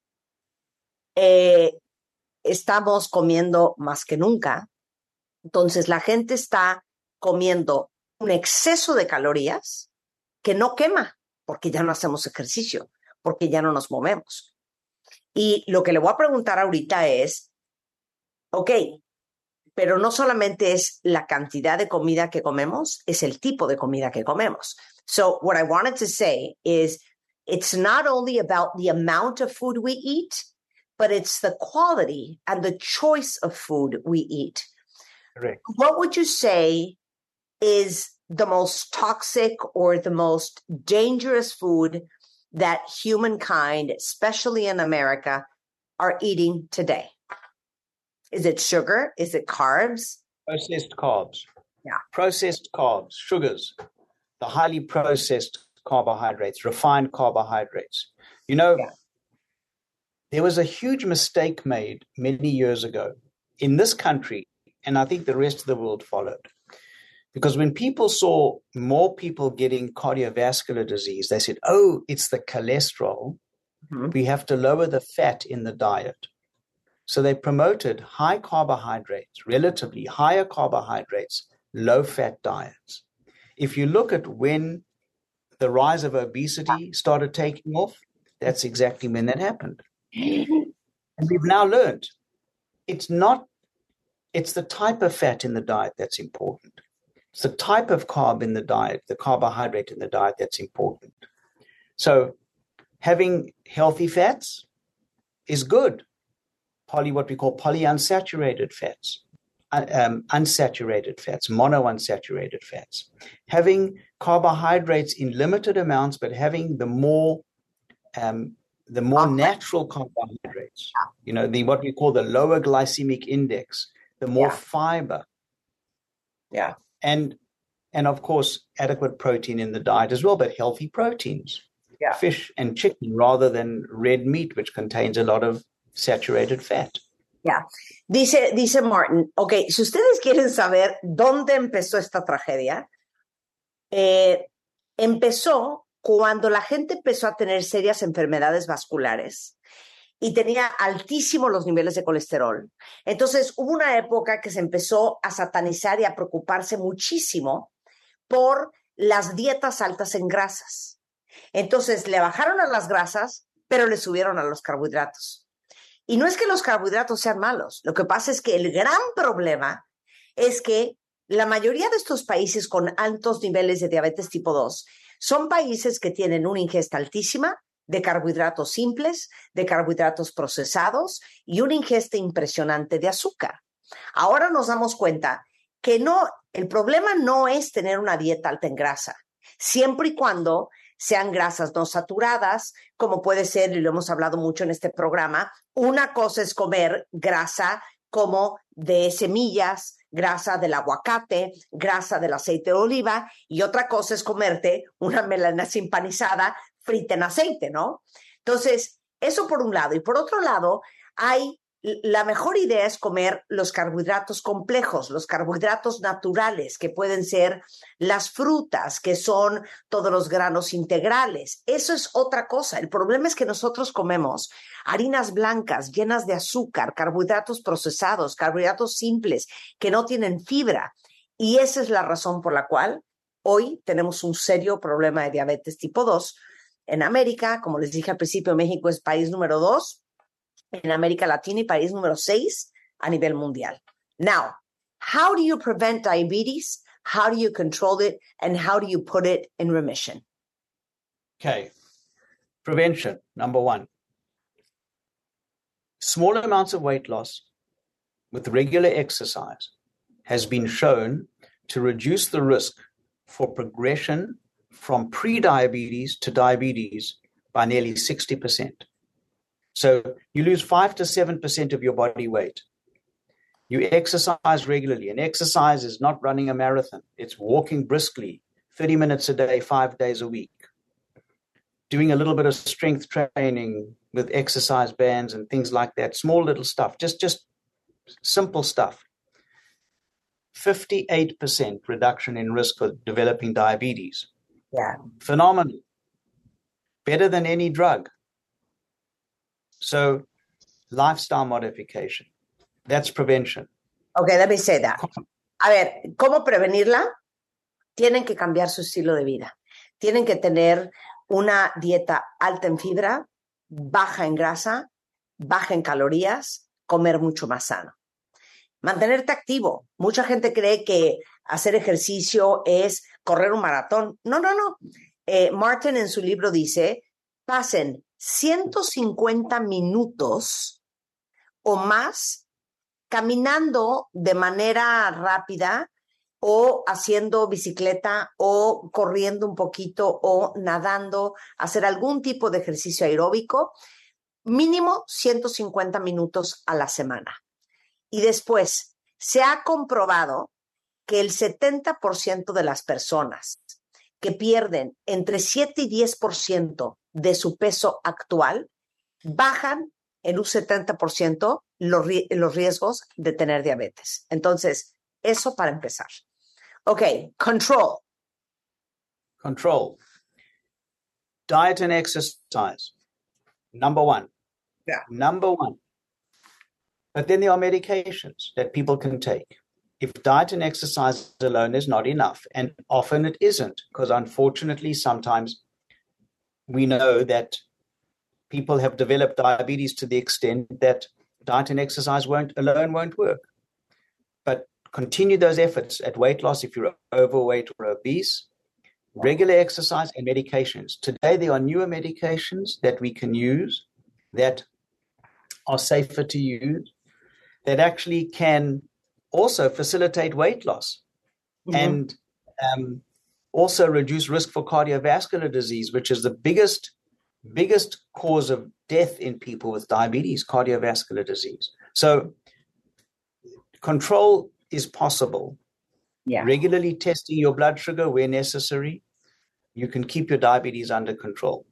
Estamos comiendo más que nunca. Entonces la gente está comiendo un exceso de calorías que no quema, porque ya no hacemos ejercicio, porque ya no nos movemos. Y lo que le voy a preguntar ahorita es, ok, pero no solamente es la cantidad de comida que comemos, es el tipo de comida que comemos. So what I wanted to say is, it's not only about the amount of food we eat, but it's the quality and the choice of food we eat. Correct. What would you say is the most toxic or the most dangerous food that humankind, especially in America, are eating today? Is it sugar? Is it carbs? Processed carbs. Yeah. Processed carbs, sugars, the highly processed carbohydrates, refined carbohydrates. You know, there was a huge mistake made many years ago in this country, and I think the rest of the world followed. Because when people saw more people getting cardiovascular disease, they said, oh, it's the cholesterol. We have to lower the fat in the diet. So they promoted high carbohydrates, relatively higher carbohydrates, low-fat diets. If you look at when the rise of obesity started taking off, that's exactly when that happened. And we've now learned it's the type of fat in the diet that's important. It's the type of carb in the diet, the carbohydrate in the diet that's important. So having healthy fats is good. What we call polyunsaturated fats, unsaturated fats, monounsaturated fats. Having carbohydrates in limited amounts, but having the more natural carbohydrates, what we call the lower glycemic index, the more fiber. Yeah. And of course, adequate protein in the diet as well, but healthy proteins. Yeah. Fish and chicken rather than red meat, which contains a lot of saturated fat. Ya. Dice Martin, ok, si ustedes quieren saber dónde empezó esta tragedia, empezó cuando la gente empezó a tener serias enfermedades vasculares y tenía altísimos los niveles de colesterol. Entonces hubo una época que se empezó a satanizar y a preocuparse muchísimo por las dietas altas en grasas. Entonces le bajaron a las grasas, pero le subieron a los carbohidratos. Y no es que los carbohidratos sean malos. Lo que pasa es que el gran problema es que la mayoría de estos países con altos niveles de diabetes tipo 2 son países que tienen una ingesta altísima de carbohidratos simples, de carbohidratos procesados y una ingesta impresionante de azúcar. Ahora nos damos cuenta que el problema no es tener una dieta alta en grasa, siempre y cuando sean grasas no saturadas, como puede ser, y lo hemos hablado mucho en este programa, una cosa es comer grasa como de semillas, grasa del aguacate, grasa del aceite de oliva, y otra cosa es comerte una milanesa empanizada frita en aceite, ¿no? Entonces, eso por un lado. Y por otro lado, la mejor idea es comer los carbohidratos complejos, los carbohidratos naturales, que pueden ser las frutas, que son todos los granos integrales. Eso es otra cosa. El problema es que nosotros comemos harinas blancas llenas de azúcar, carbohidratos procesados, carbohidratos simples, que no tienen fibra. Y esa es la razón por la cual hoy tenemos un serio problema de diabetes tipo 2. En América, como les dije al principio, México es país número 2. En América Latina y país número 6 a nivel mundial. Now, how do you prevent diabetes? How do you control it? And how do you put it in remission? Okay. Prevention, number 1. Small amounts of weight loss with regular exercise has been shown to reduce the risk for progression from pre-diabetes to diabetes by nearly 60%. So you lose 5 to 7% of your body weight. You exercise regularly, and exercise is not running a marathon. It's walking briskly, 30 minutes a day, 5 days a week. Doing a little bit of strength training with exercise bands and things like that. Small little stuff, just simple stuff. 58% reduction in risk for developing diabetes. Yeah. Phenomenal. Better than any drug. So, lifestyle modification. That's prevention. Okay, let me say that. A ver, ¿cómo prevenirla? Tienen que cambiar su estilo de vida. Tienen que tener una dieta alta en fibra, baja en grasa, baja en calorías, comer mucho más sano. Mantenerte activo. Mucha gente cree que hacer ejercicio es correr un maratón. No. Martin en su libro dice, pasen 150 minutos o más caminando de manera rápida o haciendo bicicleta o corriendo un poquito o nadando, hacer algún tipo de ejercicio aeróbico, mínimo 150 minutos a la semana. Y después, se ha comprobado que el 70% de las personas que pierden entre 7 y 10% de su peso actual, bajan en un 70% los riesgos de tener diabetes. Entonces, eso para empezar. Ok, control. Control. Diet and exercise. Number one. Yeah. Number one. But then there are medications that people can take. If diet and exercise alone is not enough, and often it isn't, because unfortunately sometimes we know that people have developed diabetes to the extent that diet and exercise alone won't work. But continue those efforts at weight loss if you're overweight or obese, regular exercise and medications. Today, there are newer medications that we can use that are safer to use, that actually can also facilitate weight loss and also reduce risk for cardiovascular disease, which is the biggest cause of death in people with diabetes, cardiovascular disease. So control is possible. Yeah. Regularly testing your blood sugar where necessary, you can keep your diabetes under control.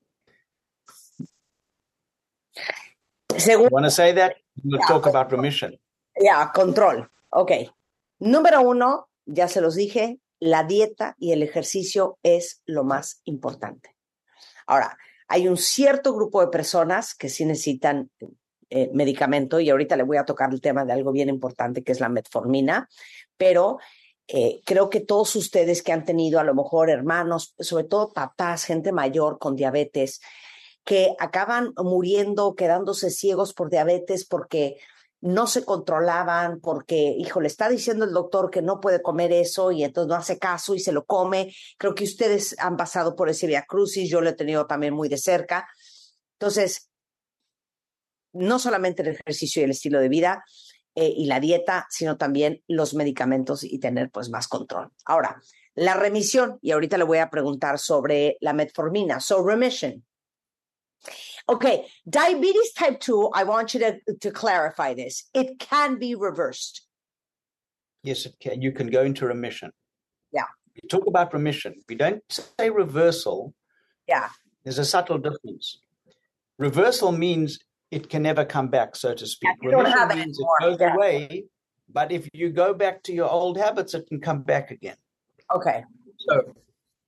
You want to say that? We'll talk about remission. Yeah, control. Ok. Número 1, ya se los dije, la dieta y el ejercicio es lo más importante. Ahora, hay un cierto grupo de personas que sí necesitan medicamento, y ahorita le voy a tocar el tema de algo bien importante que es la metformina, pero creo que todos ustedes que han tenido a lo mejor hermanos, sobre todo papás, gente mayor con diabetes, que acaban muriendo, quedándose ciegos por diabetes porque no se controlaban, porque, le está diciendo el doctor que no puede comer eso y entonces no hace caso y se lo come. Creo que ustedes han pasado por ese viacrucis, yo lo he tenido también muy de cerca. Entonces, no solamente el ejercicio y el estilo de vida y la dieta, sino también los medicamentos y tener pues más control. Ahora, la remisión, y ahorita le voy a preguntar sobre la metformina. So, remission. Okay, diabetes type 2, I want you to clarify this. It can be reversed. Yes, it can. You can go into remission. Yeah. We talk about remission. We don't say reversal. Yeah. There's a subtle difference. Reversal means it can never come back, so to speak. You don't have remission means it goes away, but if you go back to your old habits, it can come back again. Okay. So,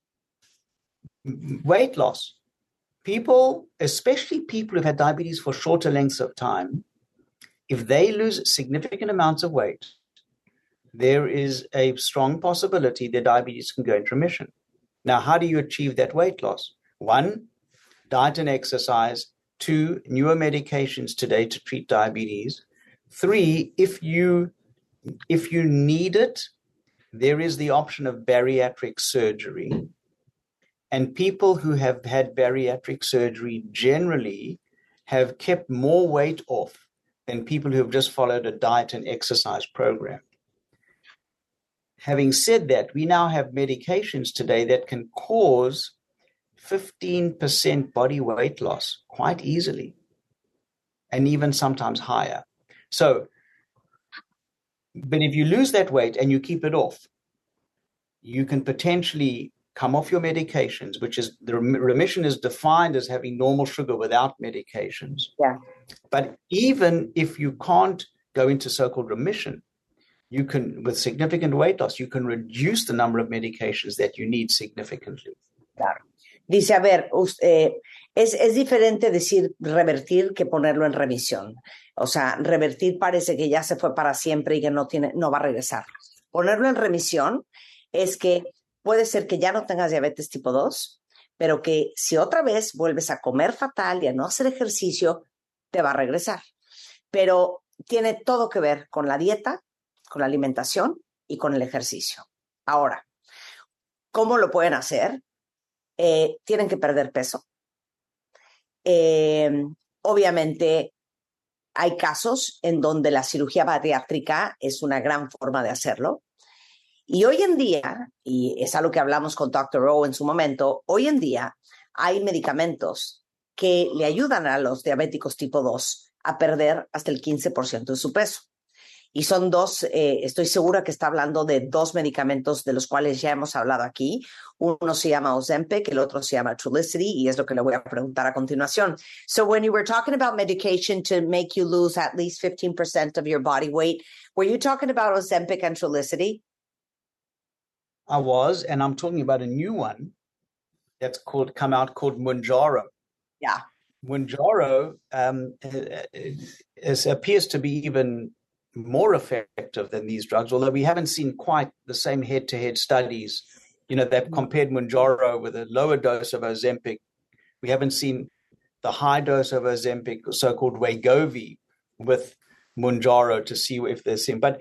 weight loss. People, especially people who've had diabetes for shorter lengths of time, if they lose significant amounts of weight, there is a strong possibility their diabetes can go into remission. Now, how do you achieve that weight loss? 1, diet and exercise. 2, newer medications today to treat diabetes. 3, if you need it, there is the option of bariatric surgery. And people who have had bariatric surgery generally have kept more weight off than people who have just followed a diet and exercise program. Having said that, we now have medications today that can cause 15% body weight loss quite easily, and even sometimes higher. So, but if you lose that weight and you keep it off, you can potentially come off your medications, which is the remission is defined as having normal sugar without medications. Yeah. But even if you can't go into so-called remission, you can, with significant weight loss, you can reduce the number of medications that you need significantly. Claro. Dice, a ver, es diferente decir revertir que ponerlo en remisión. O sea, revertir parece que ya se fue para siempre y que no va a regresar. Ponerlo en remisión es que puede ser que ya no tengas diabetes tipo 2, pero que si otra vez vuelves a comer fatal y a no hacer ejercicio, te va a regresar. Pero tiene todo que ver con la dieta, con la alimentación y con el ejercicio. Ahora, ¿cómo lo pueden hacer? Tienen que perder peso. Obviamente, hay casos en donde la cirugía bariátrica es una gran forma de hacerlo. Y hoy en día, y es algo que hablamos con Dr. O en su momento, hoy en día hay medicamentos que le ayudan a los diabéticos tipo 2 a perder hasta el 15% de su peso. y son dos, estoy segura que está hablando de dos medicamentos de los cuales ya hemos hablado aquí. Uno se llama Ozempic, el otro se llama Trulicity, y es lo que le voy a preguntar a continuación. So when you were talking about medication to make you lose at least 15% of your body weight, were you talking about Ozempic and Trulicity? I was, and I'm talking about a new one that's come out called Mounjaro. Yeah. Mounjaro appears to be even more effective than these drugs, although we haven't seen quite the same head-to-head studies. They've compared Mounjaro with a lower dose of Ozempic. We haven't seen the high dose of Ozempic, so-called Wegovy, with Mounjaro to see if there's same. But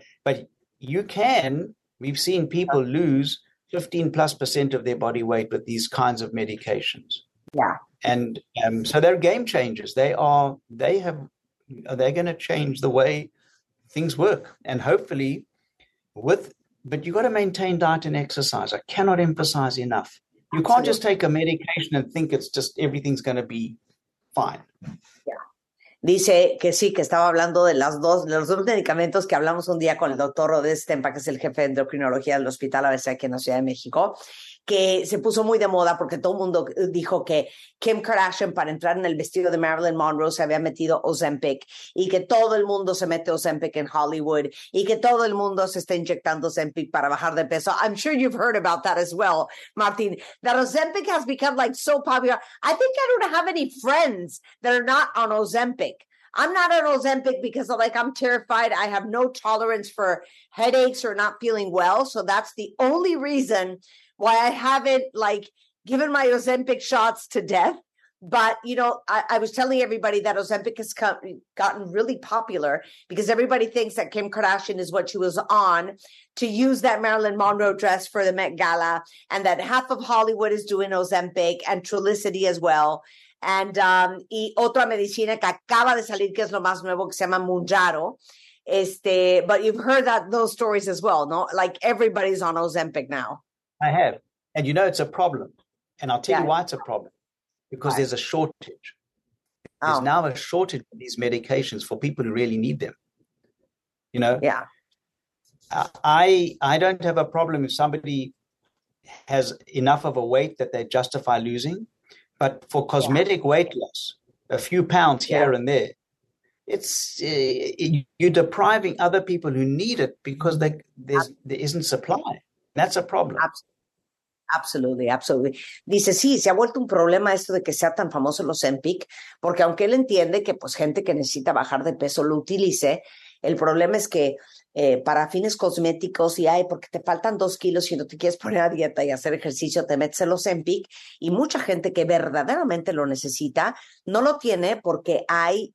we've seen people lose 15+% of their body weight with these kinds of medications. Yeah. And so they're game changers. They're going to change the way things work. And hopefully but you got to maintain diet and exercise. I cannot emphasize enough. You can't just take a medication and think it's just everything's going to be fine. Yeah. Dice que sí, que estaba hablando de los dos medicamentos que hablamos un día con el doctor Rodés Stempa, que es el jefe de endocrinología del Hospital ABC aquí en la Ciudad de México, que se puso muy de moda porque todo el mundo dijo que Kim Kardashian, para entrar en el vestido de Marilyn Monroe, se había metido Ozempic, y que todo el mundo se mete Ozempic en Hollywood, y que todo el mundo se está inyectando Ozempic para bajar de peso. I'm sure you've heard about that as well, Martin, that Ozempic has become like so popular. I think I don't have any friends that are not on Ozempic. I'm not on Ozempic because I'm terrified. I have no tolerance for headaches or not feeling well. So that's the only reason why I haven't given my Ozempic shots to death. But, I was telling everybody that Ozempic has gotten really popular because everybody thinks that Kim Kardashian is what she was on to use that Marilyn Monroe dress for the Met Gala, and that half of Hollywood is doing Ozempic and Trulicity as well. And y otra medicina que acaba de salir, que es lo más nuevo, que se llama Mounjaro. But you've heard those stories as well, no? Like everybody's on Ozempic now. I have. And it's a problem. And I'll tell you why it's a problem. Because there's a shortage. There's now a shortage of these medications for people who really need them. Yeah. I don't have a problem if somebody has enough of a weight that they justify losing. But for cosmetic weight loss, a few pounds here and there, you're depriving other people who need it because there isn't supply. That's a problem. Absolutely. Dice, sí, se ha vuelto un problema esto de que sea tan famoso el Ozempic, porque aunque él entiende que gente que necesita bajar de peso lo utilice, el problema es que para fines cosméticos porque te faltan 2 kilos y no te quieres poner a dieta y hacer ejercicio, te metes el Ozempic, y mucha gente que verdaderamente lo necesita no lo tiene porque hay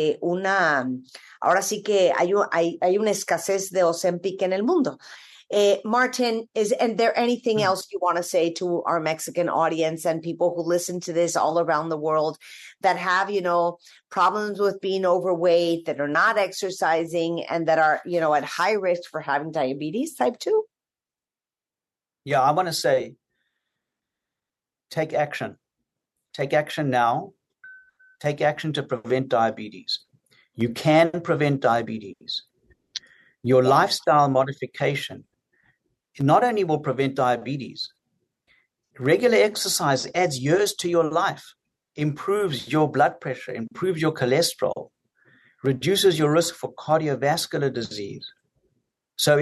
ahora sí que hay una escasez de Ozempic en el mundo. Martin, is there anything else you want to say to our Mexican audience and people who listen to this all around the world that have, problems with being overweight, that are not exercising, and that are, at high risk for having diabetes type 2? Yeah, I want to say, take action. Take action now. Take action to prevent diabetes. You can prevent diabetes. Your lifestyle modification not only will prevent diabetes, regular exercise adds years to your life, improves your blood pressure, improves your cholesterol, reduces your risk for cardiovascular disease. So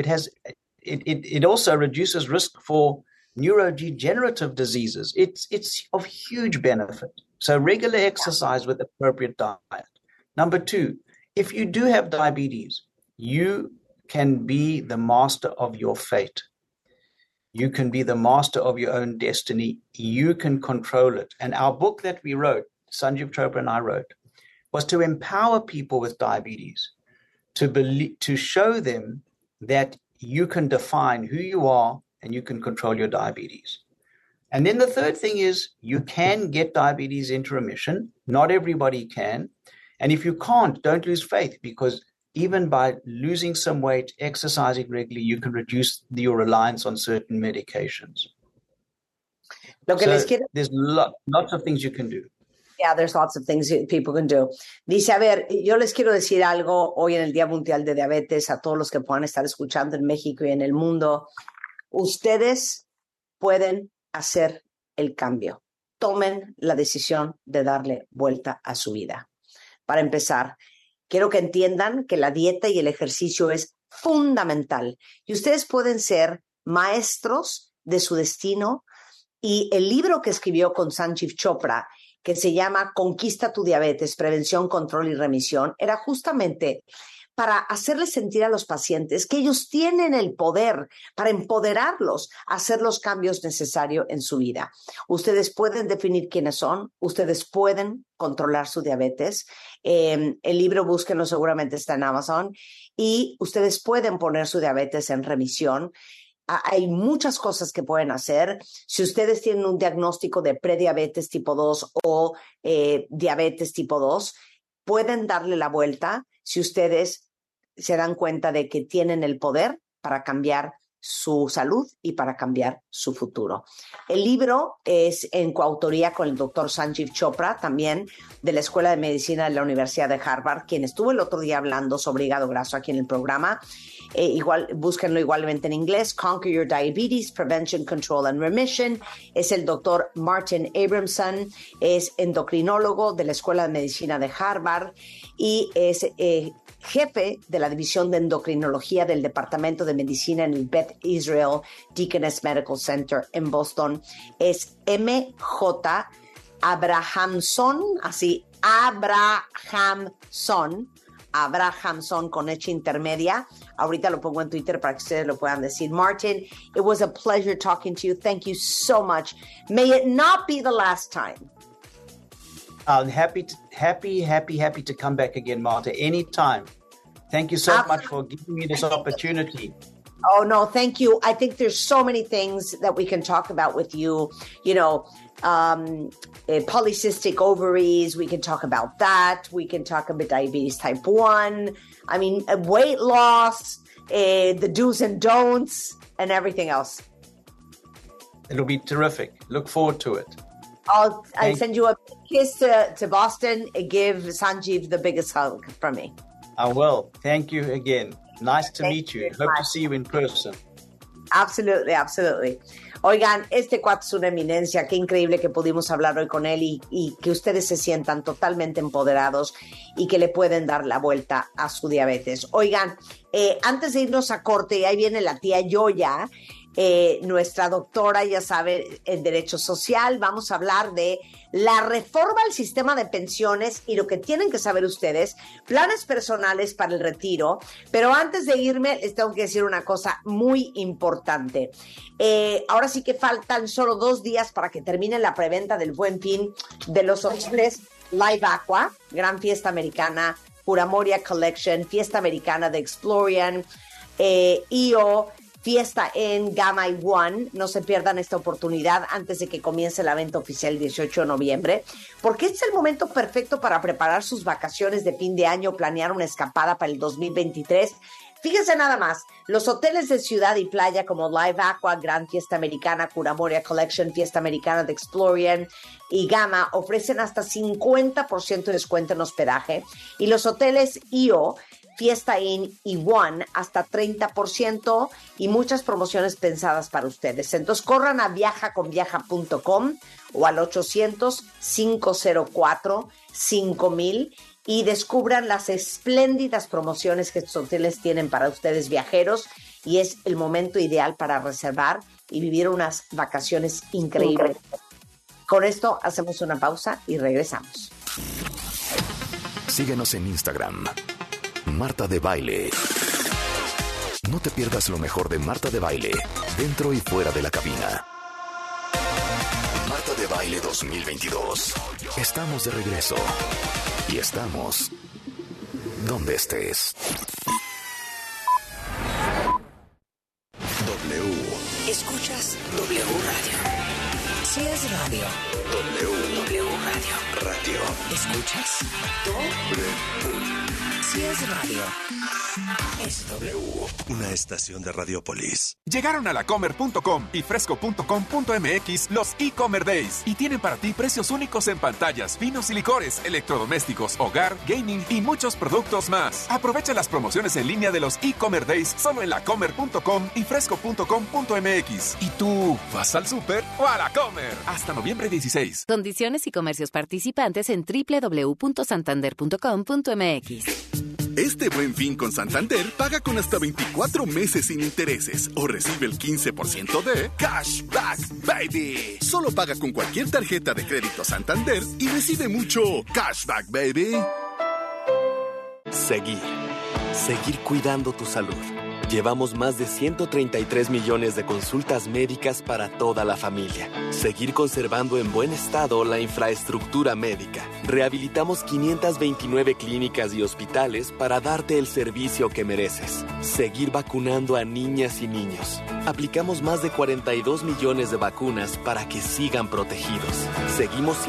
it also reduces risk for neurodegenerative diseases. It's of huge benefit. So regular exercise with appropriate diet. Number 2, if you do have diabetes, you can be the master of your fate. You can be the master of your own destiny. You can control it. And our book that we wrote, Sanjeev Chopra and I wrote, was to empower people with diabetes, to show them that you can define who you are and you can control your diabetes. And then the third thing is you can get diabetes into remission. Not everybody can. And if you can't, don't lose faith, because even by losing some weight, exercising regularly, you can reduce your reliance on certain medications. There's lots of things you can do. Yeah, there's lots of things people can do. Dice, a ver, yo les quiero decir algo hoy en el Día Mundial de Diabetes a todos los que puedan estar escuchando en México y en el mundo. Ustedes pueden hacer el cambio. Tomen la decisión de darle vuelta a su vida. Para empezar, quiero que entiendan que la dieta y el ejercicio es fundamental y ustedes pueden ser maestros de su destino. Y el libro que escribió con Sanjeev Chopra, que se llama Conquista tu diabetes, prevención, control y remisión, era justamente para hacerles sentir a los pacientes que ellos tienen el poder para empoderarlos a hacer los cambios necesarios en su vida. Ustedes pueden definir quiénes son, ustedes pueden controlar su diabetes. El libro, búsquenlo, seguramente está en Amazon. Y ustedes pueden poner su diabetes en remisión. Hay muchas cosas que pueden hacer. Si ustedes tienen un diagnóstico de prediabetes tipo 2 o diabetes tipo 2, pueden darle la vuelta si ustedes se dan cuenta de que tienen el poder para cambiar su salud y para cambiar su futuro. El libro es en coautoría con el doctor Sanjeev Chopra, también de la Escuela de Medicina de la Universidad de Harvard, quien estuvo el otro día hablando sobre hígado graso aquí en el programa. Búsquenlo igualmente en inglés. Conquer Your Diabetes, Prevention, Control and Remission. Es el doctor Martin Abramson, es endocrinólogo de la Escuela de Medicina de Harvard y es jefe de la División de Endocrinología del Departamento de Medicina en el Beth Israel Deaconess Medical Center en Boston. Es M.J. Abrahamson, así, Abrahamson con H intermedia. Ahorita lo pongo en Twitter para que ustedes lo puedan decir. Martin, it was a pleasure talking to you. Thank you so much. May it not be the last time. I'm happy to come back again, Marta, anytime. Thank you so much for giving me this opportunity. Oh, no, thank you. I think there's so many things that we can talk about with you. You know, polycystic ovaries, we can talk about that. We can talk about diabetes type 1. I mean, weight loss, the do's and don'ts, and everything else. It'll be terrific. Look forward to it. I'll send you a kiss to Boston. Give Sanjeev the biggest hug from me. I will. Thank you again. Nice to meet you. Hope to see you in person. Absolutely, absolutely. Oigan, este cuate es una eminencia. Qué increíble que pudimos hablar hoy con él y que ustedes se sientan totalmente empoderados y que le pueden dar la vuelta a su diabetes. Oigan, antes de irnos a corte, ahí viene la tía Yoya, nuestra doctora, ya sabe, en Derecho Social. Vamos a hablar de la reforma al sistema de pensiones y lo que tienen que saber ustedes, planes personales para el retiro. Pero antes de irme, les tengo que decir una cosa muy importante. Ahora sí que faltan solo 2 días para que termine la preventa del Buen Fin de los hoteles Live Aqua, Gran Fiesta Americana, Pura Moria Collection, Fiesta Americana de Explorian, IO, Fiesta en Gamma y One. No se pierdan esta oportunidad antes de que comience la venta oficial el 18 de noviembre, porque este es el momento perfecto para preparar sus vacaciones de fin de año, planear una escapada para el 2023. Fíjense nada más, los hoteles de ciudad y playa como Live Aqua, Gran Fiesta Americana, Pura Moria Collection, Fiesta Americana de Explorian y Gamma ofrecen hasta 50% de descuento en hospedaje, y los hoteles IO, Fiesta Inn y One hasta 30% y muchas promociones pensadas para ustedes. Entonces corran a viajaconviaja.com o al 800-504-5000 y descubran las espléndidas promociones que estos hoteles tienen para ustedes viajeros, y es el momento ideal para reservar y vivir unas vacaciones increíbles. Con esto hacemos una pausa y regresamos. Síguenos en Instagram, Marta de Baile. No te pierdas lo mejor de Marta de Baile, dentro y fuera de la cabina. Marta de Baile 2022. Estamos de regreso. Y estamos donde estés. W. Escuchas W Radio. Si es radio. W. W Radio. Radio. ¿Escuchas? W. Si es radio, es W. Una estación de Radiopolis. Llegaron a lacomer.com y fresco.com.mx los e-Comer Days y tienen para ti precios únicos en pantallas, vinos y licores, electrodomésticos, hogar, gaming y muchos productos más. Aprovecha las promociones en línea de los e-Comer Days solo en lacomer.com y fresco.com.mx. ¿Y tú vas al súper o a la Comer? Hasta noviembre 16. Condiciones y comercios participantes en www.santander.com.mx. Este Buen Fin con Santander paga con hasta 24 meses sin intereses o recibe el 15% de Cashback Baby. Solo paga con cualquier tarjeta de crédito Santander y recibe mucho Cashback Baby. Seguir cuidando tu salud. Llevamos más de 133 millones de consultas médicas para toda la familia. Seguir conservando en buen estado la infraestructura médica. Rehabilitamos 529 clínicas y hospitales para darte el servicio que mereces. Seguir vacunando a niñas y niños. Aplicamos más de 42 millones de vacunas para que sigan protegidos. Seguimos